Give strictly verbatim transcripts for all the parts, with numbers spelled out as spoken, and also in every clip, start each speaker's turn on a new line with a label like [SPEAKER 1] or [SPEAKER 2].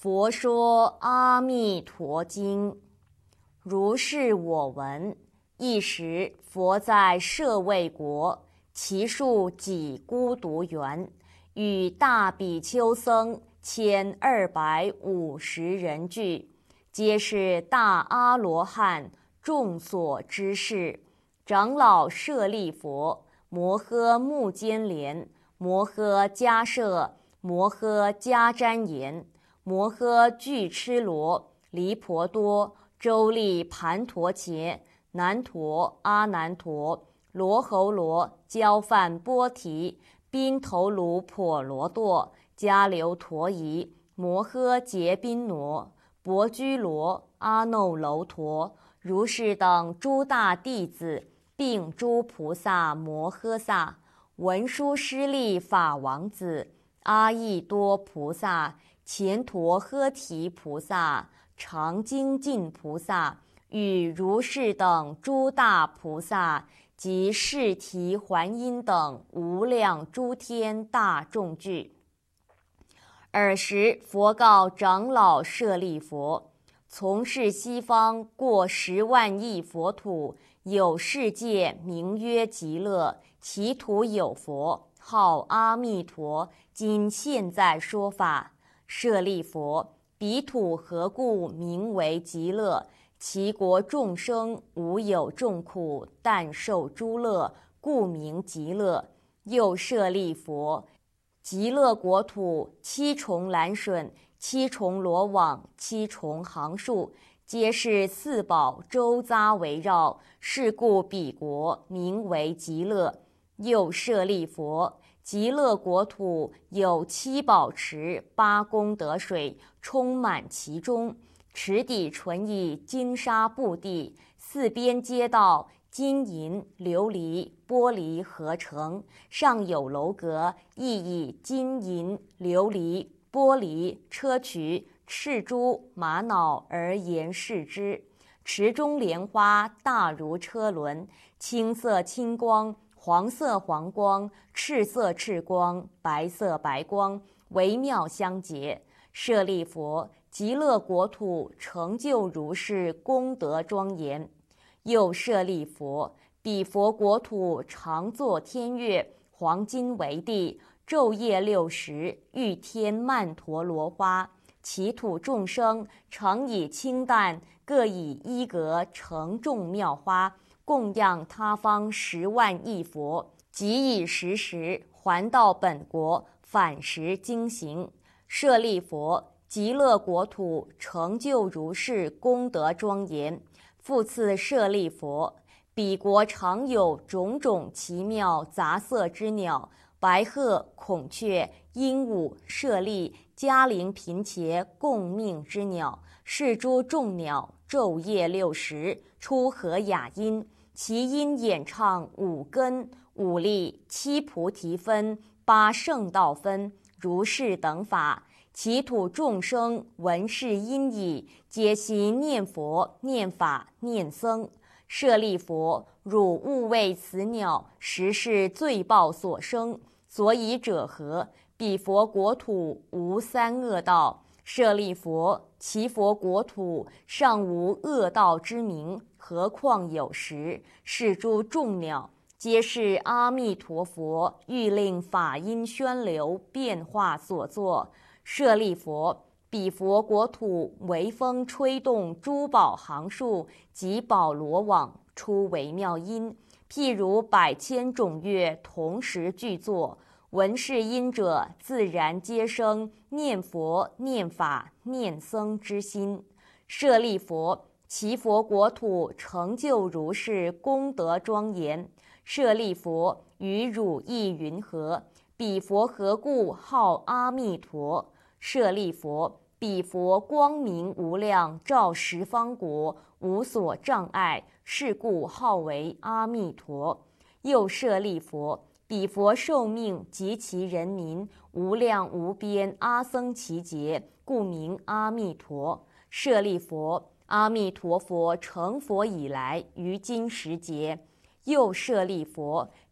[SPEAKER 1] 佛说阿弥陀经，如是我闻。一时，佛在舍卫国，其数几孤独园，与大比丘僧千二百五十人俱，皆是大阿罗汉，众所知事。长老舍利佛、摩诃目犍连、摩诃迦摄、摩诃迦旃延、摩诃俱絺罗、离婆多、周利盘陀伽、难陀、阿难陀、罗侯罗、焦梵波提、宾头卢婆罗多、迦留陀夷、摩诃结宾罗、薄居罗、阿耨楼陀，如是等诸大弟子，并诸菩萨摩诃萨、文殊师利法王子、阿逸多菩萨、乾陀诃提菩萨、常精进菩萨，与如是等诸大菩萨及释提桓因等无量诸天大众聚。尔时，佛告长老舍利佛：从是西方过十万亿佛土，有世界名曰极乐，其土有佛，号阿弥陀，今现在说法。舍利佛：彼土何故名为极乐？其国众生无有众苦，但受诸乐，故名极乐。又舍利佛：极乐国土七重栏楯，七重罗网，七重行树，皆是四宝周匝围绕，是故彼国名为极乐。又舍利佛：极乐国土有七宝池，八功德水，充满其中。池底纯以金沙布地，四边街道金银琉璃玻璃合成，上有楼阁，亦以金银琉璃玻璃砗磲赤珠玛瑙而严饰之。池中莲花大如车轮，青色青光，黄色黄光，赤色赤光，白色白光，微妙相结。舍利佛：极乐国土成就如是功德庄严。又舍利佛：彼佛国土常作天乐，黄金为地，昼夜六时，欲天曼陀罗花。其土众生常以清淡，各以衣革盛众妙花，供养他方十万亿佛，即以时时还到本国，反时经行。舍利佛：极乐国土成就如是功德庄严。复次舍利佛：彼国常有种种奇妙杂色之鸟，白鹤、孔雀、鹦鹉、舍利、迦陵频伽共命之鸟，是诸众鸟昼夜六时出和雅音，其音演唱五根、五力、七菩提分、八圣道分，如是等法。其土众生闻是音已，皆悉念佛、念法、念僧。舍利佛：汝勿为此鸟，实是罪报所生。所以者何？彼佛国土无三恶道。舍利佛：其佛国土尚无恶道之名，何况有时？是诸众鸟，皆是阿弥陀佛欲令法音宣流，变化所作。舍利佛：彼佛国土微风吹动诸宝行树及宝罗网，出微妙音，譬如百千种乐同时具作。闻是音者，自然皆生念佛、念法、念僧之心。舍利佛：其佛国土成就如是功德庄严。舍利佛：于汝意云何？彼佛何故号阿弥陀？舍利佛：彼佛光明无量，照十方国，无所障碍，是故号为阿弥陀。又舍利佛：彼佛寿命及其人民无量无边阿僧祇劫，故名阿弥陀。舍利佛：阿弥陀佛成佛以来，于今时节。又舍利佛：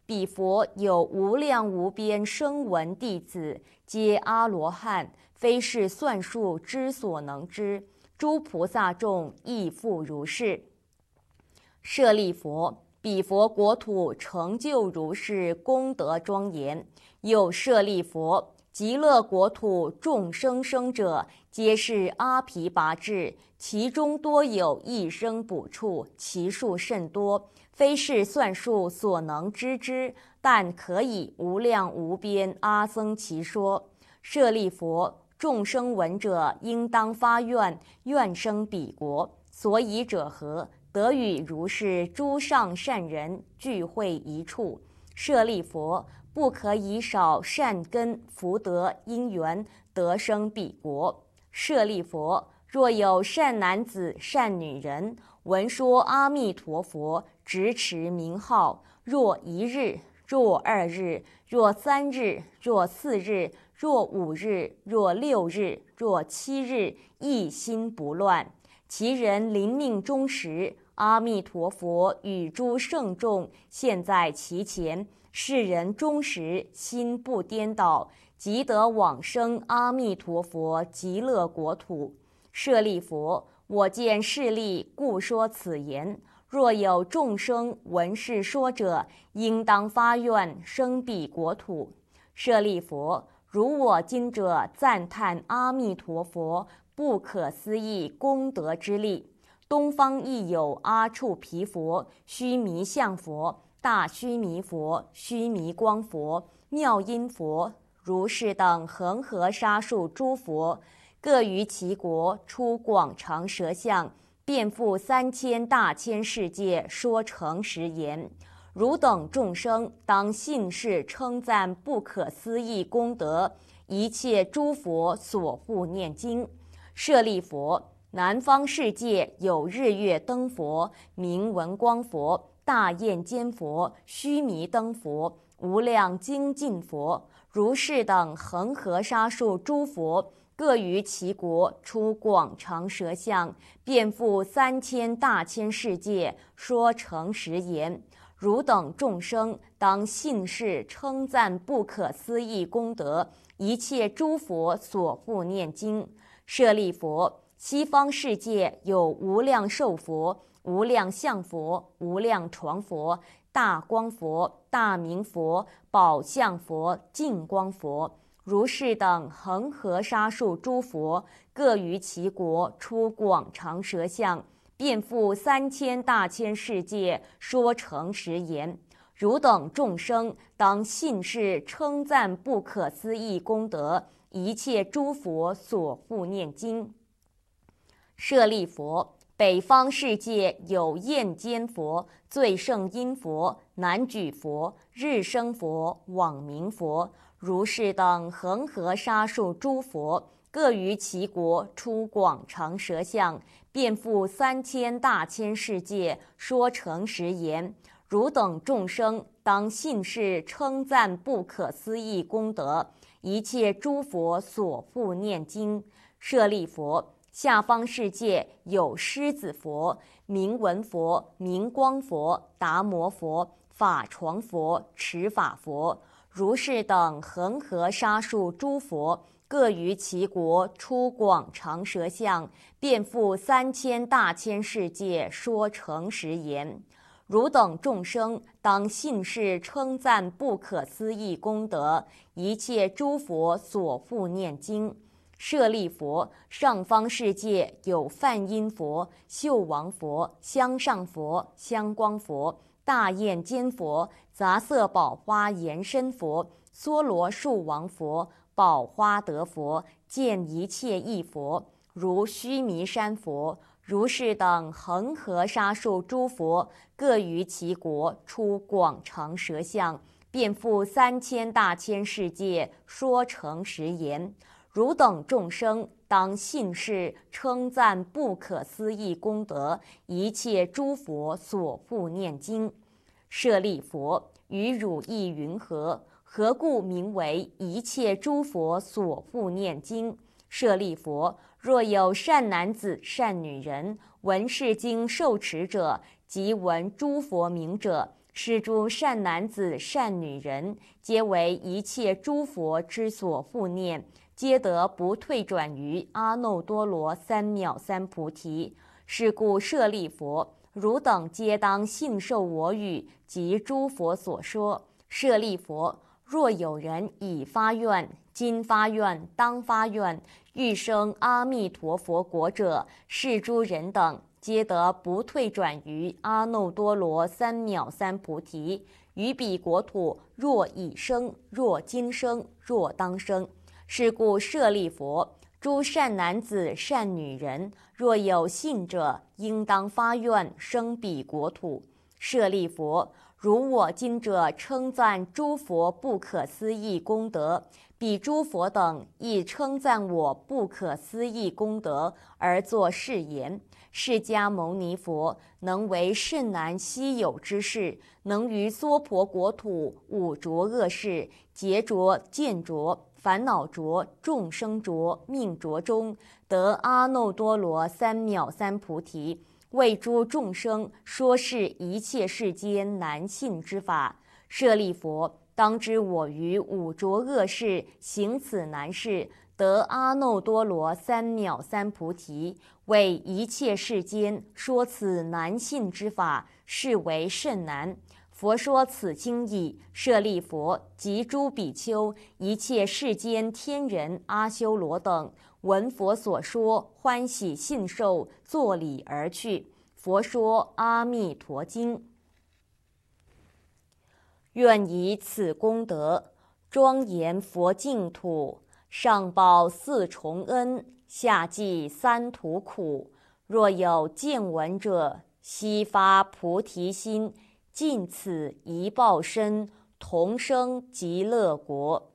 [SPEAKER 1] 彼佛有无量无边声闻弟子，皆阿罗汉，非是算数之所能知。诸菩萨众亦复如是。舍利弗，彼佛国土成就如是功德庄严。又舍利弗，极乐国土众生生者，皆是阿毗跋致，其中多有一生补处，其数甚多，非是算数所能知之，但可以无量无边阿僧祇说。舍利弗，众生闻者，应当发愿，愿生彼国。所以者何？得与如是诸上善人聚会一处。舍利弗，不可以少善根福德因缘得生彼国。舍利弗，若有善男子善女人闻说阿弥陀佛，执持名号，若一日，若二日，若三日，若四日，若五日，若六日，若七日，一心不乱。其人临命终时，阿弥陀佛与诸圣众现在其前，世人终时心不颠倒，即得往生阿弥陀佛极乐国土。舍利弗，我见势利，故说此言。若有众生闻是说者，应当发愿生彼国土。舍利弗，如我今者赞叹阿弥陀佛不可思议功德之力。东方亦有阿处毗佛、须弥相佛、大须弥佛、须弥光佛、妙音佛、如是等恒河沙数诸佛，各于其国出广长舌相，遍覆三千大千世界，说诚实言。汝等众生当信是称赞不可思议功德，一切诸佛所护念经。舍利弗，南方世界有日月灯佛、明文光佛、大焰坚佛、须弥灯佛、无量精进佛，如是等恒河沙数诸佛，各于其国出广长舌相，遍覆三千大千世界，说诚实言。汝等众生当信是称赞不可思议功德，一切诸佛所护念经。舍利弗，西方世界有无量寿佛、无量相佛、无量床佛、大光佛、大明佛、宝相佛、净光佛，如是等恒河沙数诸佛，各于其国出广长舌相，遍覆三千大千世界，说诚实言。汝等众生当信是称赞不可思议功德，一切诸佛所护念经。舍利弗，北方世界有焰坚佛、最胜音佛、南举佛、日生佛、网明佛，如是等恒河沙数诸佛，各于其国出广长舌相，遍覆三千大千世界，说诚实言。汝等众生当信是称赞不可思议功德，一切诸佛所护念经。舍利弗，下方世界有狮子佛、明文佛、明光佛、达摩佛、法床佛、持法佛，如是等恒河沙数诸佛，各于其国出广长舌相，遍覆三千大千世界，说诚实言。汝等众生当信是称赞不可思议功德，一切诸佛所护念经。舍利弗，上方世界有梵音佛、秀王佛、香上佛、香光佛、大焰坚佛、杂色宝花延伸佛、梭罗树王佛、宝花德佛、见一切义佛，如须弥山佛，如是等恒河沙数诸佛，各于其国出广长舌相，遍覆三千大千世界，说诚实言。汝等众生当信是称赞不可思议功德，一切诸佛所护念经。舍利弗，于汝意云何？何故名为一切诸佛所护念经？舍利弗，若有善男子善女人闻是经受持者，即闻诸佛名者， 是诸善男子、善女人，皆为一切诸佛之所护念，皆得不退转于阿耨多罗三藐三菩提。是故舍利弗，汝等皆当信受我语及诸佛所说。舍利弗，若有人已发愿，今发愿，当发愿，欲生阿弥陀佛国者，是诸人等皆得不退转于阿耨多罗三藐三菩提。于彼国土，若已生，若今生，若当生。是故舍利弗，诸善男子、善女人，若有信者，应当发愿生彼国土。舍利弗，如我今者称赞诸佛不可思议功德，彼诸佛等亦称赞我不可思议功德，而作是言：释迦牟尼佛能为甚难稀有之事，能于娑婆国土五浊恶世、劫浊、见浊、烦恼浊、众生浊、命浊中，得阿耨多罗三藐三菩提，为诸众生说是一切世间难信之法。舍利弗，当知我于五浊恶世行此难事，得阿耨多罗三藐三菩提，为一切世间说此难信之法，是为甚难。佛说此经已，舍利弗及诸比丘，一切世间天人、阿修罗等，闻佛所说，欢喜信受，作礼而去。佛说《阿弥陀经》。愿以此功德，庄严佛净土，上报四重恩，下济三途苦。若有见闻者，悉发菩提心，尽此一报身，同生极乐国。